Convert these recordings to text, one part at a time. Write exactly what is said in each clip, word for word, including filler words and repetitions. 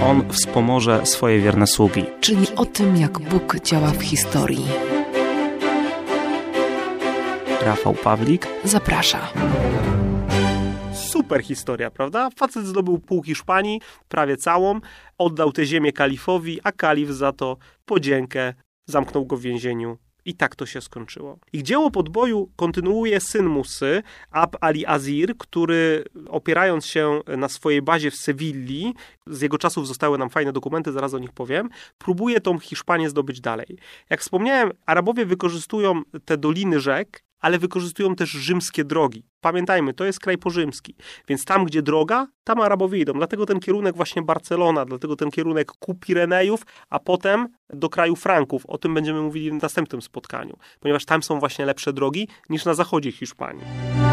On wspomoże swoje wierne sługi. Czyli o tym, jak Bóg działa w historii. Rafał Pawlik zaprasza. Super historia, prawda? Facet zdobył pół Hiszpanii, prawie całą, oddał tę ziemię kalifowi, a kalif za to podziękę zamknął go w więzieniu. I tak to się skończyło. Ich dzieło podboju kontynuuje syn Musy, Abd al-Azir, który opierając się na swojej bazie w Sewilli, z jego czasów zostały nam fajne dokumenty, zaraz o nich powiem, próbuje tą Hiszpanię zdobyć dalej. Jak wspomniałem, Arabowie wykorzystują te doliny rzek, ale wykorzystują też rzymskie drogi. Pamiętajmy, to jest kraj porzymski, więc tam, gdzie droga, tam Arabowie idą. Dlatego ten kierunek właśnie Barcelona, dlatego ten kierunek ku Pirenejów, a potem do kraju Franków. O tym będziemy mówili w następnym spotkaniu, ponieważ tam są właśnie lepsze drogi niż na zachodzie Hiszpanii.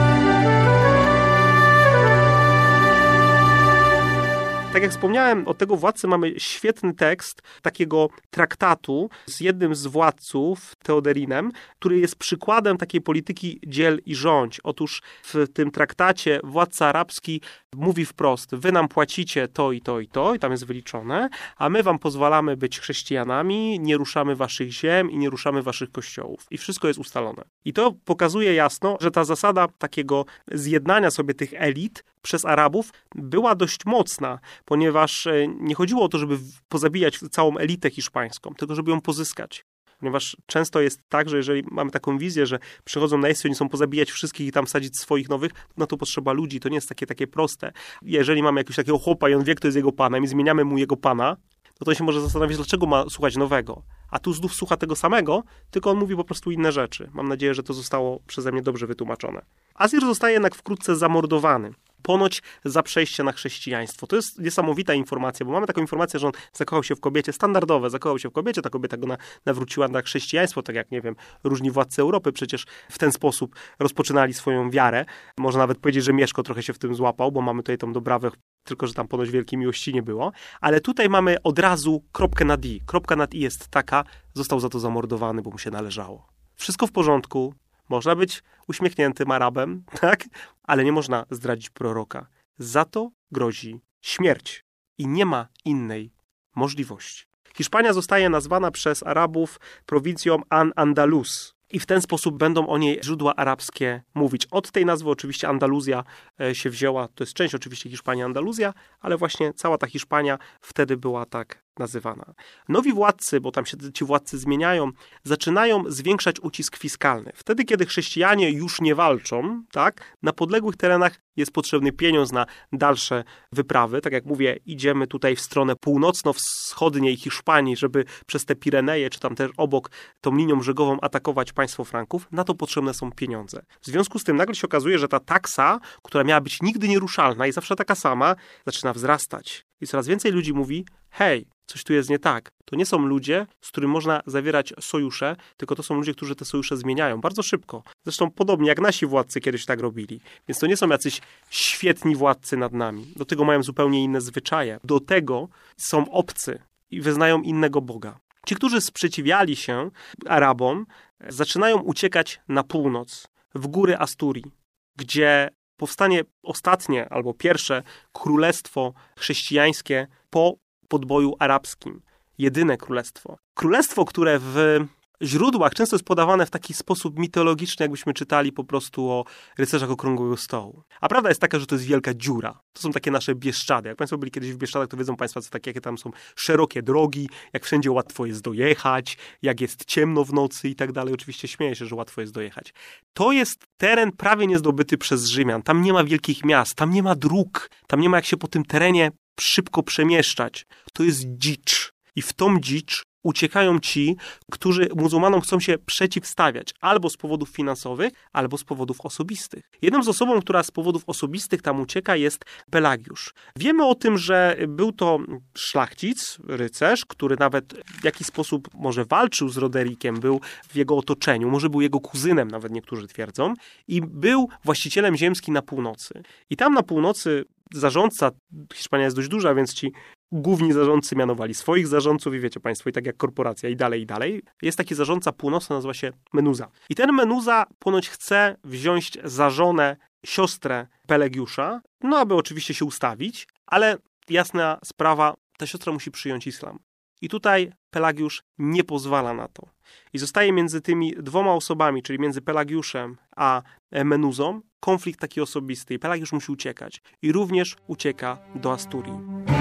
Tak jak wspomniałem, od tego władcy mamy świetny tekst takiego traktatu z jednym z władców, Teoderinem, który jest przykładem takiej polityki dziel i rządź. Otóż w tym traktacie władca arabski mówi wprost, wy nam płacicie to i to i to, i tam jest wyliczone, a my wam pozwalamy być chrześcijanami, nie ruszamy waszych ziem i nie ruszamy waszych kościołów. I wszystko jest ustalone. I to pokazuje jasno, że ta zasada takiego zjednania sobie tych elit przez Arabów była dość mocna, ponieważ nie chodziło o to, żeby pozabijać całą elitę hiszpańską, tylko żeby ją pozyskać. Ponieważ często jest tak, że jeżeli mamy taką wizję, że przychodzą na jeźdźcy, oni są pozabijać wszystkich i tam sadzić swoich nowych, no to potrzeba ludzi, to nie jest takie, takie proste. Jeżeli mamy jakiegoś takiego chłopa i on wie, kto jest jego panem i zmieniamy mu jego pana, no to on się może zastanowić, dlaczego ma słuchać nowego. A tu znów słucha tego samego, tylko on mówi po prostu inne rzeczy. Mam nadzieję, że to zostało przeze mnie dobrze wytłumaczone. Azir zostaje jednak wkrótce zamordowany. Ponoć za przejście na chrześcijaństwo. To jest niesamowita informacja, bo mamy taką informację, że on zakochał się w kobiecie, standardowe, zakochał się w kobiecie, ta kobieta go na, nawróciła na chrześcijaństwo, tak jak, nie wiem, różni władcy Europy przecież w ten sposób rozpoczynali swoją wiarę. Można nawet powiedzieć, że Mieszko trochę się w tym złapał, bo mamy tutaj tą Dobrawę, tylko że tam ponoć wielkiej miłości nie było. Ale tutaj mamy od razu kropkę nad i. Kropka nad i jest taka, został za to zamordowany, bo mu się należało. Wszystko w porządku. Można być uśmiechniętym Arabem, tak? Ale nie można zdradzić proroka. Za to grozi śmierć. I nie ma innej możliwości. Hiszpania zostaje nazwana przez Arabów prowincją An-Andalus. I w ten sposób będą o niej źródła arabskie mówić. Od tej nazwy oczywiście Andaluzja się wzięła. To jest część oczywiście Hiszpanii, Andaluzja, ale właśnie cała ta Hiszpania wtedy była tak nazywana. Nowi władcy, bo tam się ci władcy zmieniają, zaczynają zwiększać ucisk fiskalny. Wtedy, kiedy chrześcijanie już nie walczą, tak, na podległych terenach jest potrzebny pieniądz na dalsze wyprawy. Tak jak mówię, idziemy tutaj w stronę północno-wschodniej Hiszpanii, żeby przez te Pireneje, czy tam też obok tą linią brzegową atakować państwo Franków. Na to potrzebne są pieniądze. W związku z tym nagle się okazuje, że ta taksa, która miała być nigdy nieruszalna i zawsze taka sama, zaczyna wzrastać. I coraz więcej ludzi mówi, hej, coś tu jest nie tak. To nie są ludzie, z którymi można zawierać sojusze, tylko to są ludzie, którzy te sojusze zmieniają bardzo szybko. Zresztą podobnie jak nasi władcy kiedyś tak robili. Więc to nie są jacyś świetni władcy nad nami. Do tego mają zupełnie inne zwyczaje. Do tego są obcy i wyznają innego Boga. Ci, którzy sprzeciwiali się Arabom, zaczynają uciekać na północ, w góry Asturii, gdzie powstanie ostatnie albo pierwsze królestwo chrześcijańskie po podboju arabskim. Jedyne królestwo. Królestwo, które w źródłach często jest podawane w taki sposób mitologiczny, jakbyśmy czytali po prostu o rycerzach Okrągłego Stołu. A prawda jest taka, że to jest wielka dziura. To są takie nasze Bieszczady. Jak Państwo byli kiedyś w Bieszczadach, to wiedzą Państwo, co takie, jakie tam są szerokie drogi, jak wszędzie łatwo jest dojechać, jak jest ciemno w nocy i tak dalej. Oczywiście śmieję się, że łatwo jest dojechać. To jest teren prawie niezdobyty przez Rzymian. Tam nie ma wielkich miast, tam nie ma dróg, tam nie ma jak się po tym terenie szybko przemieszczać. To jest dzicz. I w tą dzicz uciekają ci, którzy muzułmanom chcą się przeciwstawiać, albo z powodów finansowych, albo z powodów osobistych. Jedną z osobą, która z powodów osobistych tam ucieka, jest Pelagiusz. Wiemy o tym, że był to szlachcic, rycerz, który nawet w jakiś sposób może walczył z Roderikiem, był w jego otoczeniu, może był jego kuzynem, nawet niektórzy twierdzą, i był właścicielem ziemski na północy. I tam na północy zarządca, Hiszpania jest dość duża, więc ci główni zarządcy mianowali swoich zarządców i wiecie Państwo, i tak jak korporacja i dalej, i dalej. Jest taki zarządca północny, nazywa się Menuza. I ten Menuza ponoć chce wziąć za żonę siostrę Pelagiusza, no aby oczywiście się ustawić, ale jasna sprawa, ta siostra musi przyjąć islam. I tutaj Pelagiusz nie pozwala na to. I zostaje między tymi dwoma osobami, czyli między Pelagiuszem a Menuzą, konflikt taki osobisty. I Pelagiusz musi uciekać. I również ucieka do Asturii.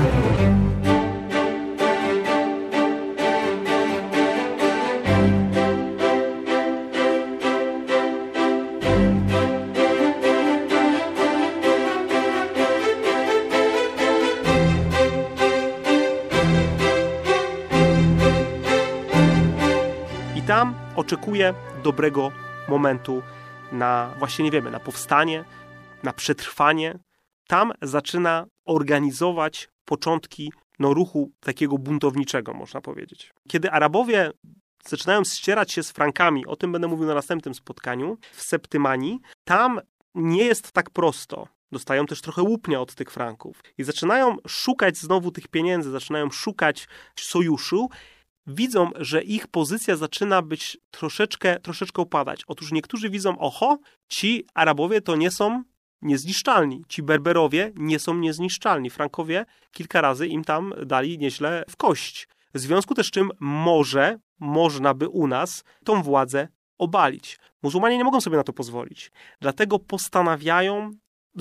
Tam oczekuje dobrego momentu na, właśnie nie wiemy, na powstanie, na przetrwanie. Tam zaczyna organizować początki no, ruchu takiego buntowniczego, można powiedzieć. Kiedy Arabowie zaczynają ścierać się z Frankami, o tym będę mówił na następnym spotkaniu, w Septymanii, tam nie jest tak prosto. Dostają też trochę łupnia od tych Franków. I zaczynają szukać znowu tych pieniędzy, zaczynają szukać sojuszu. Widzą, że ich pozycja zaczyna być troszeczkę, troszeczkę opadać. Otóż niektórzy widzą, oho, ci Arabowie to nie są niezniszczalni. Ci Berberowie nie są niezniszczalni. Frankowie kilka razy im tam dali nieźle w kość. W związku też z czym może, można by u nas tą władzę obalić. Muzułmanie nie mogą sobie na to pozwolić. Dlatego postanawiają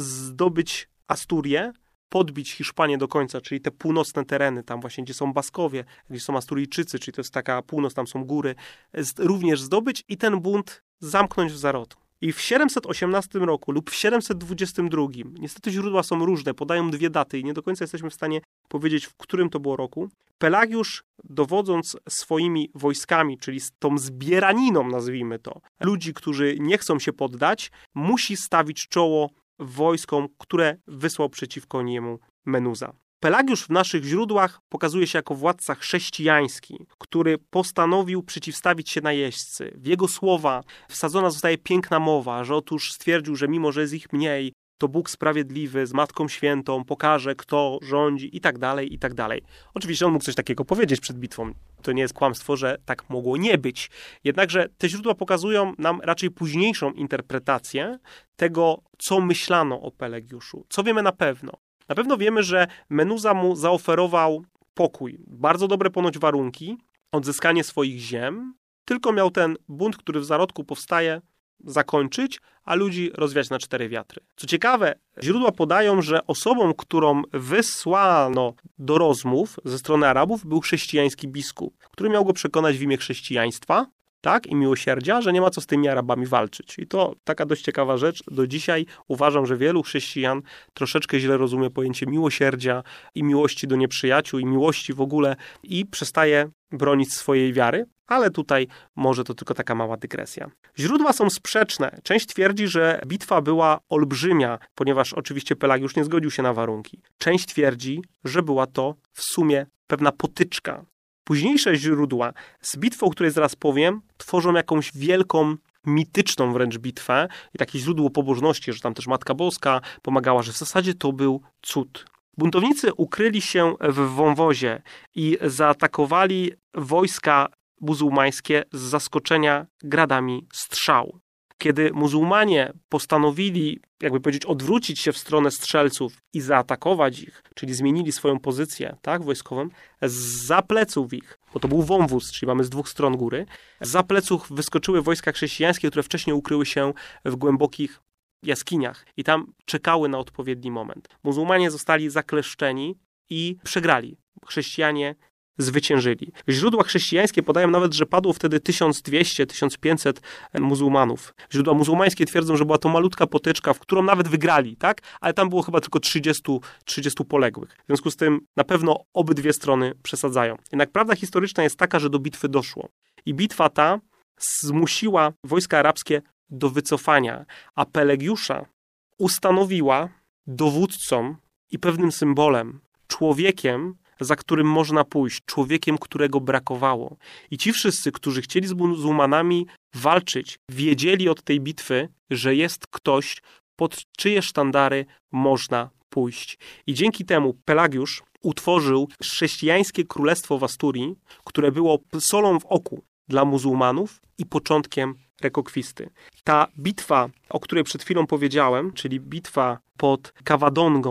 zdobyć Asturię, podbić Hiszpanię do końca, czyli te północne tereny, tam właśnie, gdzie są Baskowie, gdzie są Asturyjczycy, czyli to jest taka północ, tam są góry, również zdobyć i ten bunt zamknąć w zarodku. I w siedemset osiemnastym roku lub w siedemset dwudziestym drugim, niestety źródła są różne, podają dwie daty i nie do końca jesteśmy w stanie powiedzieć, w którym to było roku, Pelagiusz, dowodząc swoimi wojskami, czyli z tą zbieraniną, nazwijmy to, ludzi, którzy nie chcą się poddać, musi stawić czoło wojskom, które wysłał przeciwko niemu Menuza. Pelagiusz w naszych źródłach pokazuje się jako władca chrześcijański, który postanowił przeciwstawić się najeźdźcy. W jego słowa wsadzona zostaje piękna mowa, że otóż stwierdził, że mimo, że jest ich mniej, to Bóg sprawiedliwy z Matką Świętą pokaże, kto rządzi i tak dalej, i tak dalej. Oczywiście on mógł coś takiego powiedzieć przed bitwą. To nie jest kłamstwo, że tak mogło nie być. Jednakże te źródła pokazują nam raczej późniejszą interpretację tego, co myślano o Pelagiuszu. Co wiemy na pewno? Na pewno wiemy, że Menuza mu zaoferował pokój. Bardzo dobre ponoć warunki, odzyskanie swoich ziem. Tylko miał ten bunt, który w zarodku powstaje, zakończyć, a ludzi rozwiać na cztery wiatry. Co ciekawe, źródła podają, że osobą, którą wysłano do rozmów ze strony Arabów, był chrześcijański biskup, który miał go przekonać w imię chrześcijaństwa, tak, i miłosierdzia, że nie ma co z tymi Arabami walczyć. I to taka dość ciekawa rzecz. Do dzisiaj uważam, że wielu chrześcijan troszeczkę źle rozumie pojęcie miłosierdzia i miłości do nieprzyjaciół i miłości w ogóle i przestaje bronić swojej wiary, ale tutaj może to tylko taka mała dygresja. Źródła są sprzeczne. Część twierdzi, że bitwa była olbrzymia, ponieważ oczywiście Pelagiusz nie zgodził się na warunki. Część twierdzi, że była to w sumie pewna potyczka. Późniejsze źródła z bitwą, o której zaraz powiem, tworzą jakąś wielką, mityczną wręcz bitwę i takie źródło pobożności, że tam też Matka Boska pomagała, że w zasadzie to był cud. Buntownicy ukryli się w wąwozie i zaatakowali wojska muzułmańskie z zaskoczenia gradami strzał. Kiedy muzułmanie postanowili, jakby powiedzieć, odwrócić się w stronę strzelców i zaatakować ich, czyli zmienili swoją pozycję, tak, wojskową, zza pleców ich, bo to był wąwóz, czyli mamy z dwóch stron góry, zza pleców wyskoczyły wojska chrześcijańskie, które wcześniej ukryły się w głębokich jaskiniach i tam czekały na odpowiedni moment. Muzułmanie zostali zakleszczeni i przegrali. Chrześcijanie zwyciężyli. Źródła chrześcijańskie podają nawet, że padło wtedy tysiąc dwieście do tysiąc pięćset muzułmanów. Źródła muzułmańskie twierdzą, że była to malutka potyczka, w którą nawet wygrali, tak? Ale tam było chyba tylko trzydziestu, trzydziestu poległych. W związku z tym na pewno obydwie strony przesadzają. Jednak prawda historyczna jest taka, że do bitwy doszło. I bitwa ta zmusiła wojska arabskie do wycofania, a Pelagiusza ustanowiła dowódcą i pewnym symbolem, człowiekiem, za którym można pójść, człowiekiem, którego brakowało. I ci wszyscy, którzy chcieli z muzułmanami walczyć, wiedzieli od tej bitwy, że jest ktoś, pod czyje sztandary można pójść. I dzięki temu Pelagiusz utworzył chrześcijańskie królestwo w Asturii, które było solą w oku dla muzułmanów i początkiem Rekokwisty. Ta bitwa, o której przed chwilą powiedziałem, czyli bitwa pod Cavadongą,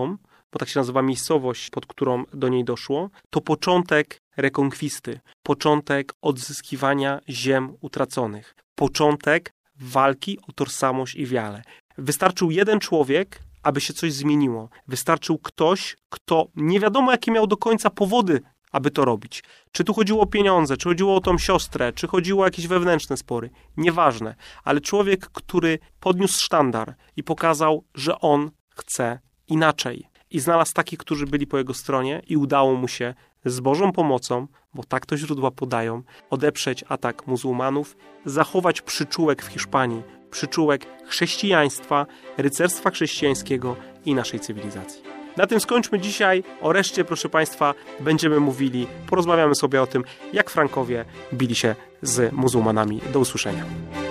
bo tak się nazywa miejscowość, pod którą do niej doszło, to początek rekonkwisty, początek odzyskiwania ziem utraconych, początek walki o tożsamość i wiarę. Wystarczył jeden człowiek, aby się coś zmieniło. Wystarczył ktoś, kto nie wiadomo jakie miał do końca powody, aby to robić. Czy tu chodziło o pieniądze, czy chodziło o tą siostrę, czy chodziło o jakieś wewnętrzne spory. Nieważne. Ale człowiek, który podniósł sztandar i pokazał, że on chce inaczej. I znalazł takich, którzy byli po jego stronie i udało mu się z Bożą pomocą, bo tak to źródła podają, odeprzeć atak muzułmanów, zachować przyczółek w Hiszpanii, przyczółek chrześcijaństwa, rycerstwa chrześcijańskiego i naszej cywilizacji. Na tym skończmy dzisiaj. O reszcie, proszę Państwa, będziemy mówili, porozmawiamy sobie o tym, jak Frankowie bili się z muzułmanami. Do usłyszenia.